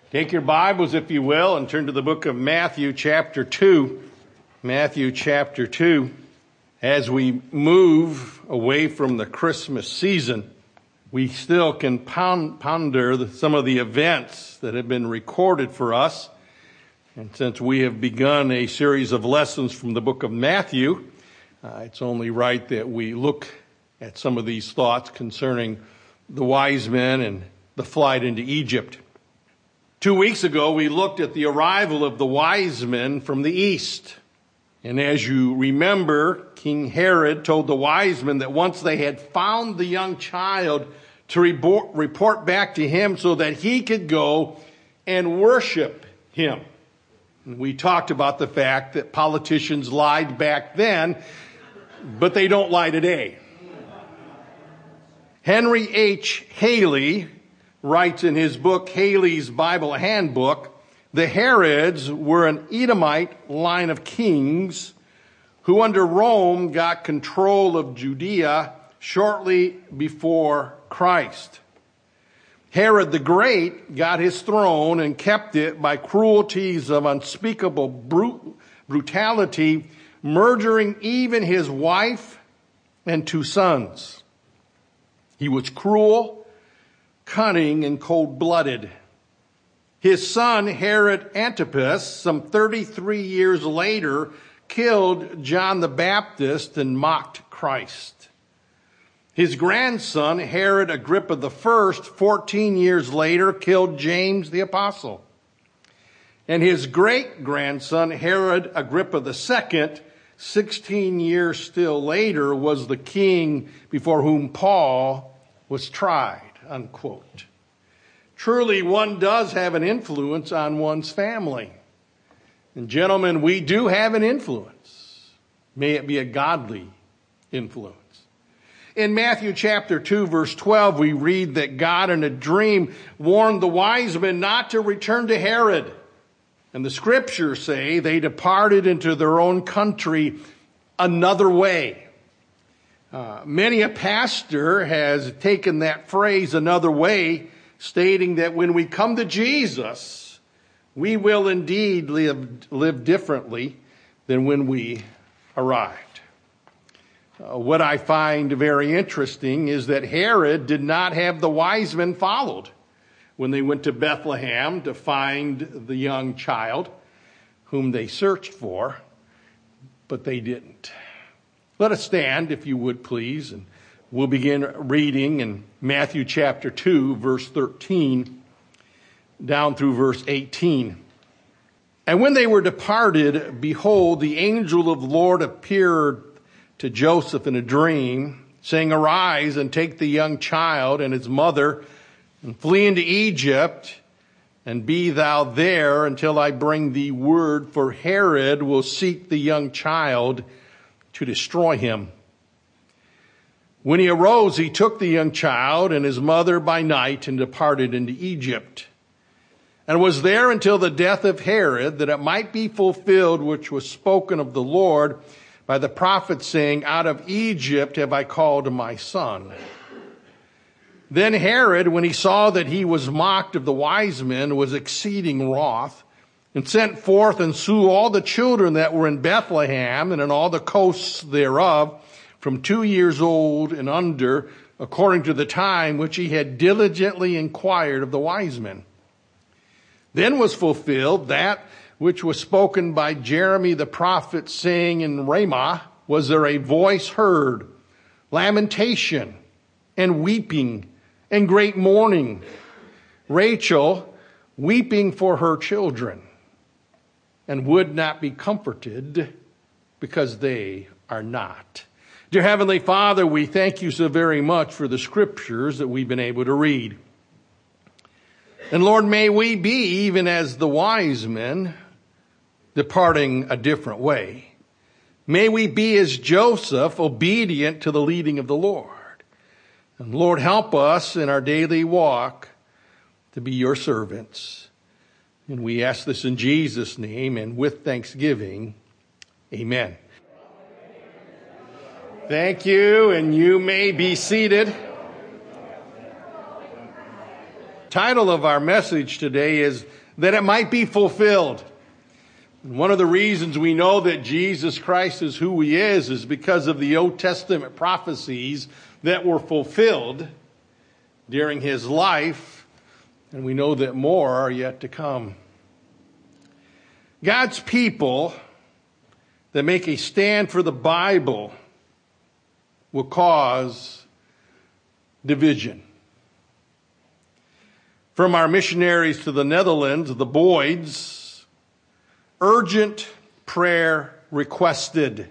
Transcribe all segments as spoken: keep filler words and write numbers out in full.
Take your Bibles, if you will, and turn to the book of Matthew chapter two. Matthew chapter two. As we move away from the Christmas season, we still can ponder some of the events that have been recorded for us. And since we have begun a series of lessons from the book of Matthew, uh, it's only right that we look at some of these thoughts concerning the wise men and the flight into Egypt. Two weeks ago, we looked at the arrival of the wise men from the east. And as you remember, King Herod told the wise men that once they had found the young child, to report back to him so that he could go and worship him. And we talked about the fact that politicians lied back then, but they don't lie today. Henry H. Haley writes in his book, Haley's Bible Handbook, the Herods were an Edomite line of kings who under Rome got control of Judea shortly before Christ. Herod the Great got his throne and kept it by cruelties of unspeakable brut- brutality, murdering even his wife and two sons. He was cruel, cunning, and cold-blooded. His son, Herod Antipas, some thirty-three years later, killed John the Baptist and mocked Christ. His grandson, Herod Agrippa the First, fourteen years later, killed James the Apostle. And his great-grandson, Herod Agrippa the Second, sixteen years still later, was the king before whom Paul was tried. Unquote. Truly, one does have an influence on one's family. And gentlemen, we do have an influence. May it be a godly influence. In Matthew chapter two, verse twelve, we read that God in a dream warned the wise men not to return to Herod. And the scriptures say they departed into their own country another way. Uh, many a pastor has taken that phrase another way, stating that when we come to Jesus, we will indeed live, live differently than when we arrived. Uh, what I find very interesting is that Herod did not have the wise men followed when they went to Bethlehem to find the young child whom they searched for, but they didn't. Let us stand, if you would, please, and we'll begin reading in Matthew chapter two, verse thirteen, down through verse eighteen. And when they were departed, behold, the angel of the Lord appeared to Joseph in a dream, saying, Arise and take the young child and his mother and flee into Egypt, and be thou there until I bring thee word, for Herod will seek the young child to destroy him. When he arose, he took the young child and his mother by night and departed into Egypt, and was there until the death of Herod, that it might be fulfilled which was spoken of the Lord by the prophet, saying, Out of Egypt have I called my son. Then Herod, when he saw that he was mocked of the wise men, was exceeding wroth, and sent forth and slew all the children that were in Bethlehem and in all the coasts thereof, from two years old and under, according to the time which he had diligently inquired of the wise men. Then was fulfilled that which was spoken by Jeremy the prophet, saying, In Ramah was there a voice heard, lamentation and weeping and great mourning, Rachel weeping for her children, and would not be comforted, because they are not. Dear Heavenly Father, we thank you so very much for the scriptures that we've been able to read. And Lord, may we be, even as the wise men, departing a different way. May we be as Joseph, obedient to the leading of the Lord. And Lord, help us in our daily walk to be your servants. And we ask this in Jesus' name and with thanksgiving. Amen. Thank you, and you may be seated. title of our message today is That It Might Be Fulfilled. And one of the reasons we know that Jesus Christ is who he is is because of the Old Testament prophecies that were fulfilled during his life, and we know that more are yet to come. God's people that make a stand for the Bible will cause division. From our missionaries to the Netherlands, the Boyds, urgent prayer requested.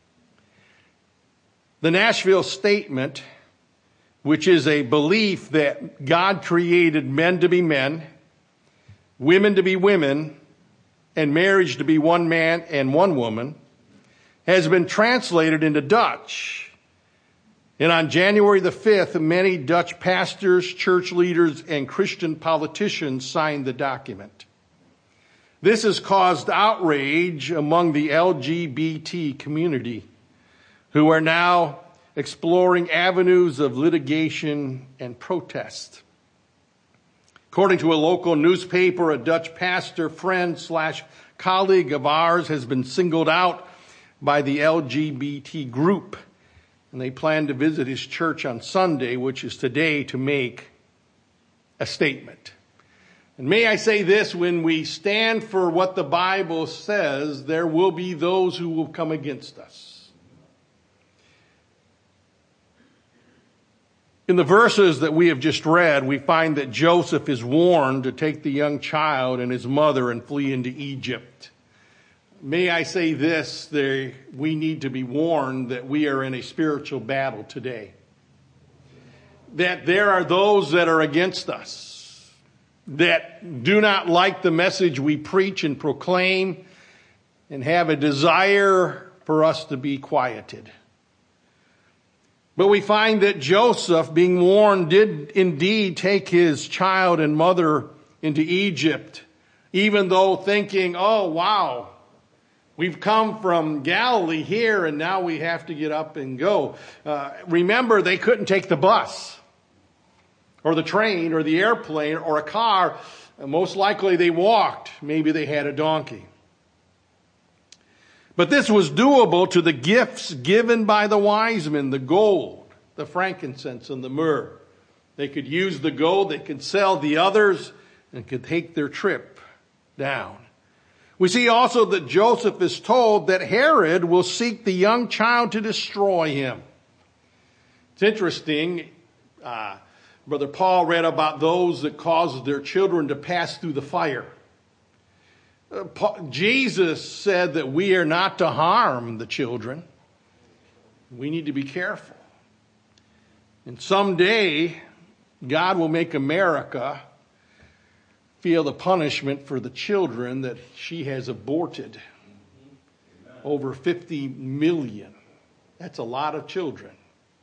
The Nashville Statement, which is a belief that God created men to be men, women to be women, and marriage to be one man and one woman, has been translated into Dutch. And on January the fifth, many Dutch pastors, church leaders, and Christian politicians signed the document. This has caused outrage among the L G B T community, who are now exploring avenues of litigation and protest. According to a local newspaper, a Dutch pastor, friend slash colleague of ours has been singled out by the L G B T group, and they plan to visit his church on Sunday, which is today, to make a statement. And may I say this, when we stand for what the Bible says, there will be those who will come against us. In the verses that we have just read, we find that Joseph is warned to take the young child and his mother and flee into Egypt. May I say this, there, we need to be warned that we are in a spiritual battle today. That there are those that are against us, that do not like the message we preach and proclaim, and have a desire for us to be quieted. But we find that Joseph, being warned, did indeed take his child and mother into Egypt, even though thinking, oh, wow, we've come from Galilee here and now we have to get up and go. Uh, remember, they couldn't take the bus or the train or the airplane or a car. Most likely they walked. Maybe they had a donkey. But this was doable to the gifts given by the wise men, the gold, the frankincense, and the myrrh. They could use the gold, they could sell the others, and could take their trip down. We see also that Joseph is told that Herod will seek the young child to destroy him. It's interesting, uh, Brother Paul read about those that caused their children to pass through the fire. Uh, Paul, Jesus said that we are not to harm the children. We need to be careful. And someday, God will make America feel the punishment for the children that she has aborted. Over fifty million. That's a lot of children.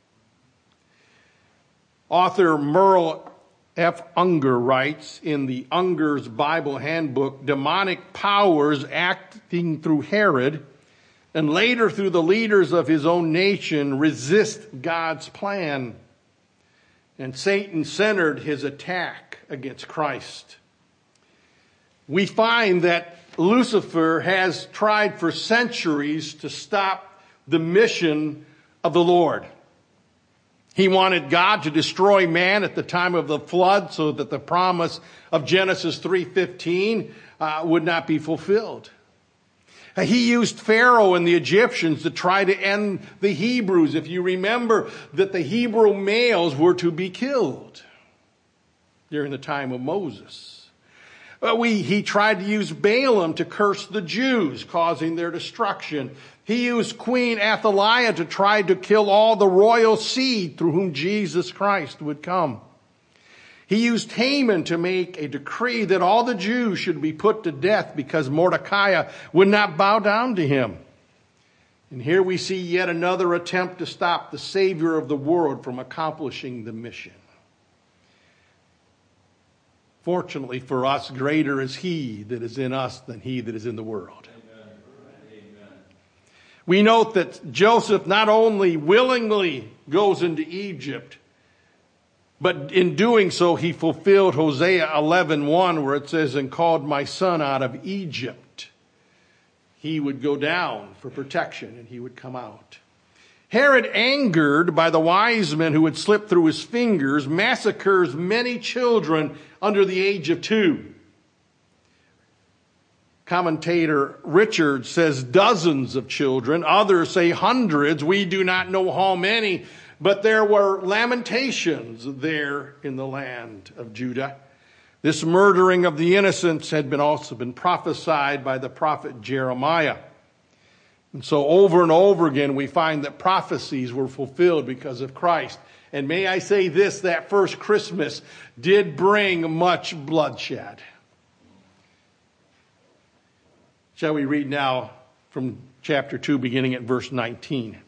Author Merle F. Unger writes in the Unger's Bible Handbook, demonic powers acting through Herod and later through the leaders of his own nation resist God's plan. And Satan centered his attack against Christ. We find that Lucifer has tried for centuries to stop the mission of the Lord. He wanted God to destroy man at the time of the flood so that the promise of Genesis three fifteen uh, would not be fulfilled. Uh, he used Pharaoh and the Egyptians to try to end the Hebrews. If you remember that the Hebrew males were to be killed during the time of Moses. Uh, we, he tried to use Balaam to curse the Jews, causing their destruction. He used Queen Athaliah to try to kill all the royal seed through whom Jesus Christ would come. He used Haman to make a decree that all the Jews should be put to death because Mordecai would not bow down to him. And here we see yet another attempt to stop the Savior of the world from accomplishing the mission. Fortunately for us, greater is he that is in us than he that is in the world. Amen. Amen. We note that Joseph not only willingly goes into Egypt, But in doing so, he fulfilled Hosea eleven one, where it says, and called my son out of Egypt. He would go down for protection and he would come out. Herod, angered by the wise men who had slipped through his fingers, massacres many children under the age of two. Commentator Richard says dozens of children. Others say hundreds. We do not know how many. But there were lamentations there in the land of Judah. This murdering of the innocents had been also been prophesied by the prophet Jeremiah. And so over and over again, we find that prophecies were fulfilled because of Christ. And may I say this, that first Christmas did bring much bloodshed. Shall we read now from chapter two, beginning at verse nineteen?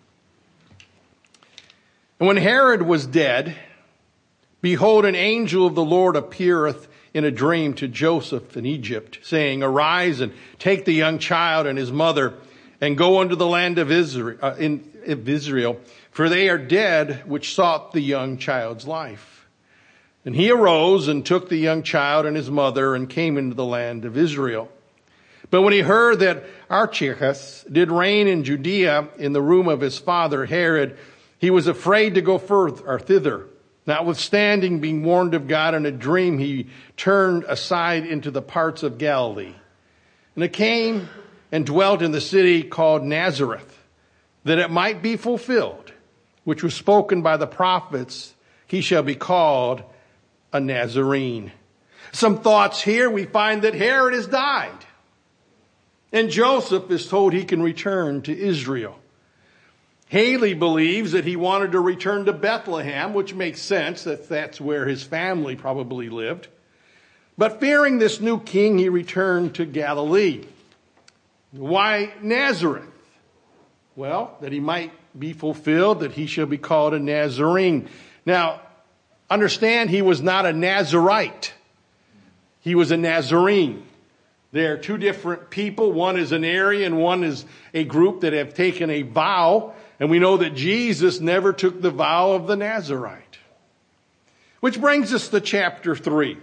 And when Herod was dead, behold, an angel of the Lord appeareth in a dream to Joseph in Egypt, saying, arise and take the young child and his mother and go unto the land of Israel, uh, in, of Israel, for they are dead which sought the young child's life. And he arose and took the young child and his mother and came into the land of Israel. But when he heard that Archelaus did reign in Judea in the room of his father Herod, he was afraid to go further or thither. Notwithstanding, being warned of God in a dream, he turned aside into the parts of Galilee. And it came and dwelt in the city called Nazareth, that it might be fulfilled, which was spoken by the prophets, he shall be called a Nazarene. Some thoughts here. We find that Herod has died. And Joseph is told he can return to Israel. Haley believes that he wanted to return to Bethlehem, which makes sense, that that's where his family probably lived. But fearing this new king, he returned to Galilee. Why Nazareth? Well, that he might be fulfilled, that he shall be called a Nazarene. Now, understand, he was not a Nazarite. He was a Nazarene. They are two different people. One is an Arian, one is a group that have taken a vow. And we know that Jesus never took the vow of the Nazarite. Which brings us to chapter three.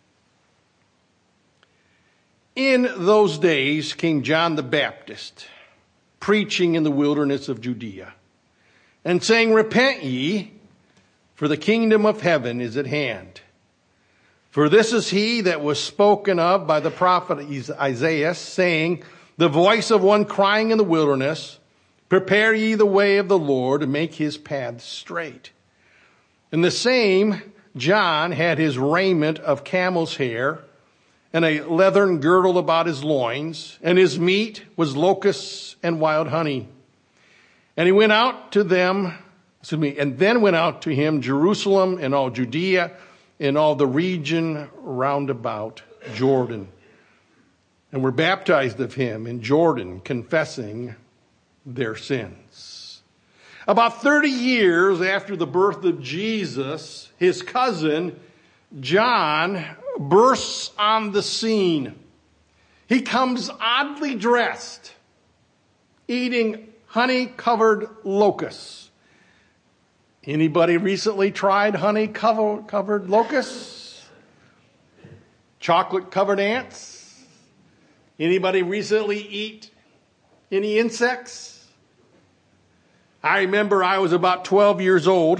In those days came John the Baptist, preaching in the wilderness of Judea, and saying, repent ye, for the kingdom of heaven is at hand. For this is he that was spoken of by the prophet Isaiah, saying, the voice of one crying in the wilderness, prepare ye the way of the Lord, and make his paths straight. And the same John had his raiment of camel's hair, and a leathern girdle about his loins, and his meat was locusts and wild honey. And he went out to them, excuse me, and then went out to him Jerusalem and all Judea, in all the region round about Jordan, and were baptized of him in Jordan, confessing their sins. About thirty years after the birth of Jesus, his cousin John bursts on the scene. He comes oddly dressed, eating honey-covered locusts. Anybody recently tried honey-covered locusts? Chocolate-covered ants? Anybody recently eat any insects? I remember I was about twelve years old.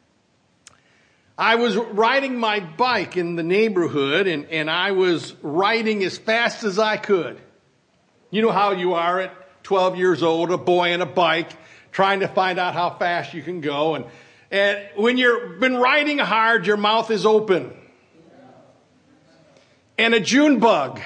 I was riding my bike in the neighborhood, and, and I was riding as fast as I could. You know how you are at twelve years old, a boy on a bike, trying to find out how fast you can go. And And when you've been riding hard, your mouth is open. And a June bug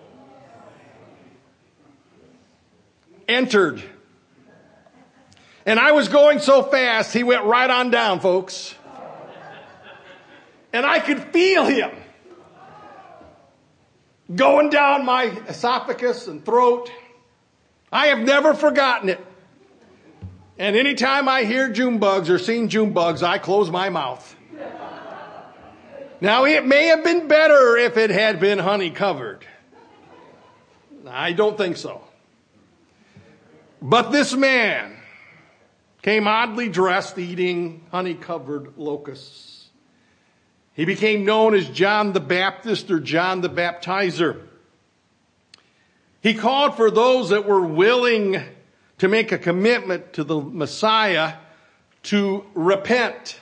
entered. And I was going so fast, he went right on down, folks. And I could feel him going down my esophagus and throat. I have never forgotten it. And anytime I hear June bugs or seen June bugs, I close my mouth. Now, it may have been better if it had been honey covered. I don't think so. But this man came oddly dressed, eating honey covered locusts. He became known as John the Baptist or John the Baptizer. He called for those that were willing to make a commitment to the Messiah to repent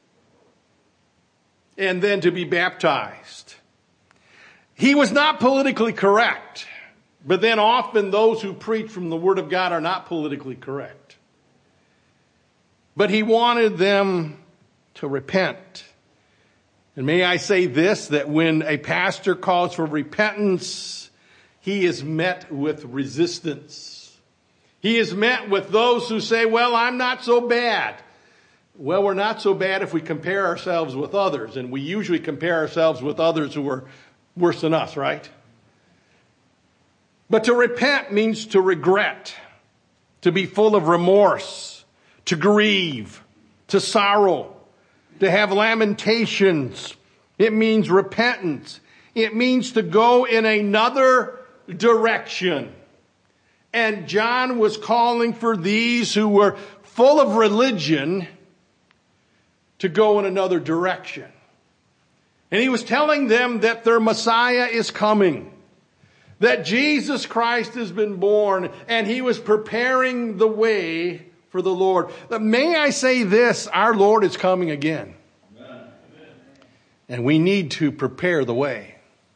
and then to be baptized. He was not politically correct, but then often those who preach from the Word of God are not politically correct. But he wanted them to repent. And may I say this, that when a pastor calls for repentance, he is met with resistance. He is met with those who say, well, I'm not so bad. Well, we're not so bad if we compare ourselves with others, and we usually compare ourselves with others who are worse than us, right? But to repent means to regret, to be full of remorse, to grieve, to sorrow, to have lamentations. It means repentance. It means to go in another direction. And John was calling for these who were full of religion to go in another direction. And he was telling them that their Messiah is coming, that Jesus Christ has been born, and he was preparing the way for the Lord. May I say this, our Lord is coming again. Amen. And we need to prepare the way.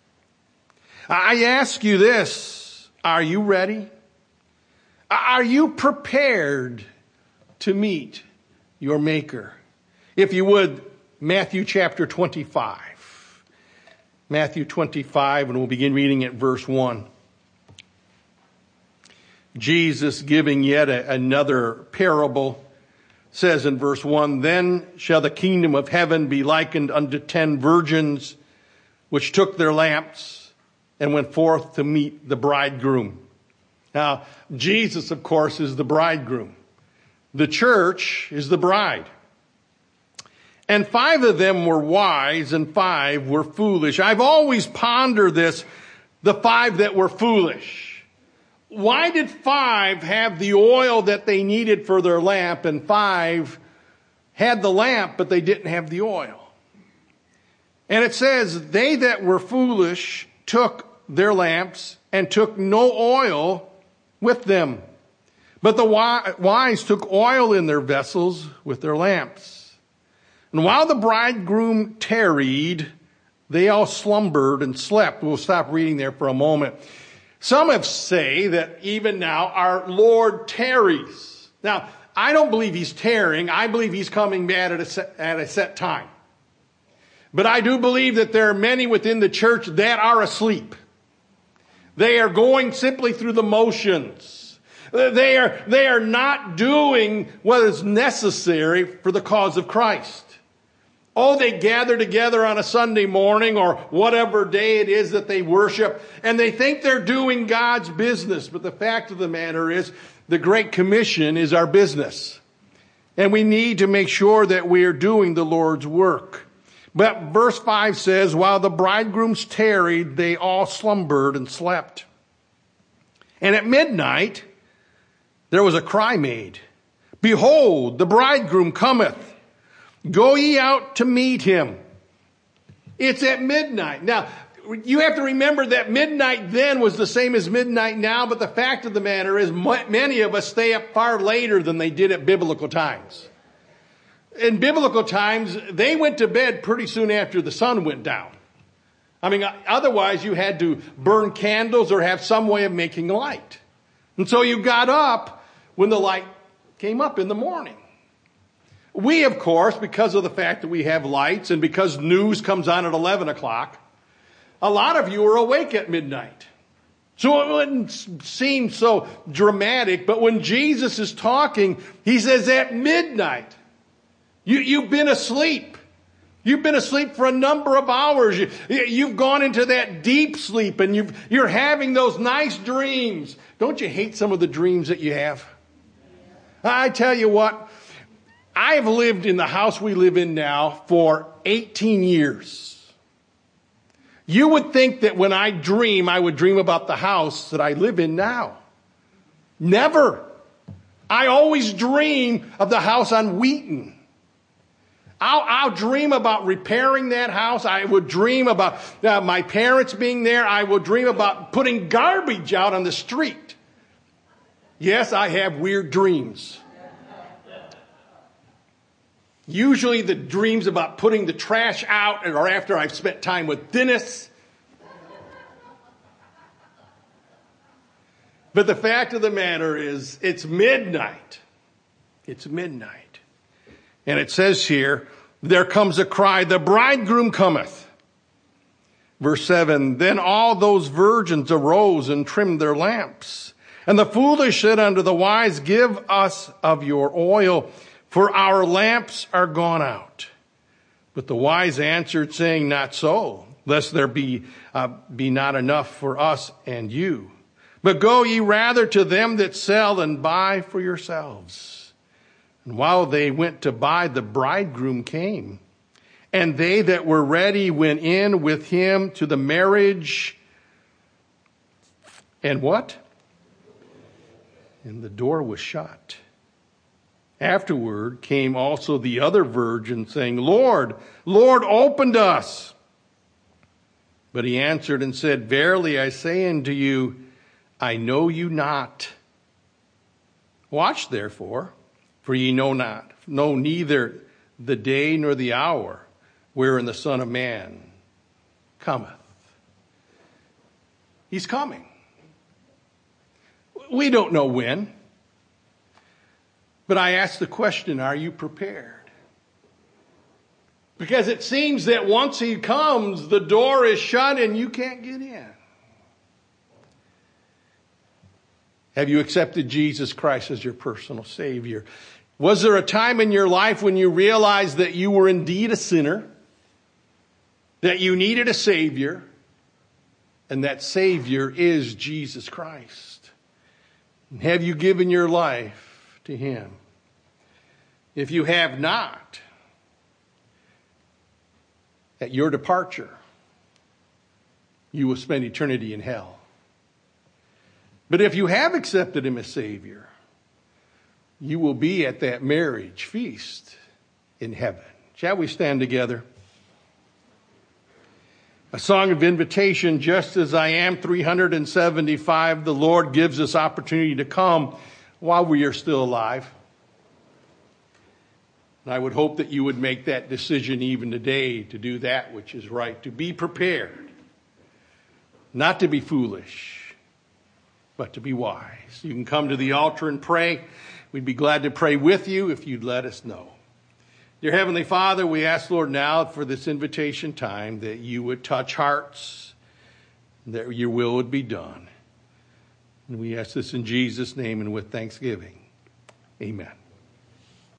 I ask you this, are you ready? Are you prepared to meet your Maker? If you would, Matthew chapter twenty-five. Matthew twenty-five, and we'll begin reading at verse one. Jesus, giving yet a, another parable, says in verse one, then shall the kingdom of heaven be likened unto ten virgins, which took their lamps and went forth to meet the bridegroom. Now, Jesus, of course, is the bridegroom. The church is the bride. And five of them were wise and five were foolish. I've always pondered this, the five that were foolish. Why did five have the oil that they needed for their lamp and five had the lamp but they didn't have the oil? And it says, they that were foolish took their lamps and took no oil with them. But the wise took oil in their vessels with their lamps. And while the bridegroom tarried, they all slumbered and slept. We'll stop reading there for a moment. Some have say that even now our Lord tarries. Now, I don't believe he's tarrying. I believe he's coming back at a set, at a set time. But I do believe that there are many within the church that are asleep. They are going simply through the motions. They are, they are not doing what is necessary for the cause of Christ. Oh, they gather together on a Sunday morning or whatever day it is that they worship, and they think they're doing God's business. But the fact of the matter is, the Great Commission is our business. And we need to make sure that we are doing the Lord's work. But verse five says, while the bridegrooms tarried, they all slumbered and slept. And at midnight, there was a cry made, behold, the bridegroom cometh. Go ye out to meet him. It's at midnight. Now, you have to remember that midnight then was the same as midnight now, but the fact of the matter is many of us stay up far later than they did at biblical times. In biblical times, they went to bed pretty soon after the sun went down. I mean, otherwise you had to burn candles or have some way of making light. And so you got up when the light came up in the morning. We, of course, because of the fact that we have lights and because news comes on at eleven o'clock, a lot of you are awake at midnight. So it wouldn't seem so dramatic, but when Jesus is talking, he says at midnight, you, you've been asleep. You've been asleep for a number of hours. You, you've gone into that deep sleep and you've, you're having those nice dreams. Don't you hate some of the dreams that you have? I tell you what, I've lived in the house we live in now for eighteen years. You would think that when I dream, I would dream about the house that I live in now. Never. I always dream of the house on Wheaton. I'll, I'll dream about repairing that house. I would dream about uh, my parents being there. I would dream about putting garbage out on the street. Yes, I have weird dreams. Usually the dreams about putting the trash out or after I've spent time with Dennis. But the fact of the matter is, it's midnight. It's midnight. And it says here, there comes a cry, the bridegroom cometh. Verse seven, then all those virgins arose and trimmed their lamps. And the foolish said unto the wise, give us of your oil, for our lamps are gone out. But the wise answered, saying, not so, lest there be, uh, be not enough for us and you. But go ye rather to them that sell and buy for yourselves. And while they went to buy, the bridegroom came. And they that were ready went in with him to the marriage. And what? And the door was shut. Afterward came also the other virgin, saying, Lord, Lord, open to us. But he answered and said, verily I say unto you, I know you not. Watch therefore, for ye know not, know neither the day nor the hour wherein the Son of Man cometh. He's coming. We don't know when. But I ask the question, are you prepared? Because it seems that once he comes, the door is shut and you can't get in. Have you accepted Jesus Christ as your personal Savior? Was there a time in your life when you realized that you were indeed a sinner, that you needed a Savior, and that Savior is Jesus Christ? And have you given your life to Him? If you have not, at your departure, you will spend eternity in hell. But if you have accepted Him as Savior, you will be at that marriage feast in heaven. Shall we stand together? A song of invitation, just as I am, three hundred seventy-five. The Lord gives us opportunity to come while we are still alive. And I would hope that you would make that decision even today to do that which is right, to be prepared, not to be foolish, but to be wise. You can come to the altar and pray. We'd be glad to pray with you if you'd let us know. Dear Heavenly Father, we ask, Lord, now for this invitation time that you would touch hearts, that your will would be done. And we ask this in Jesus' name and with thanksgiving. Amen.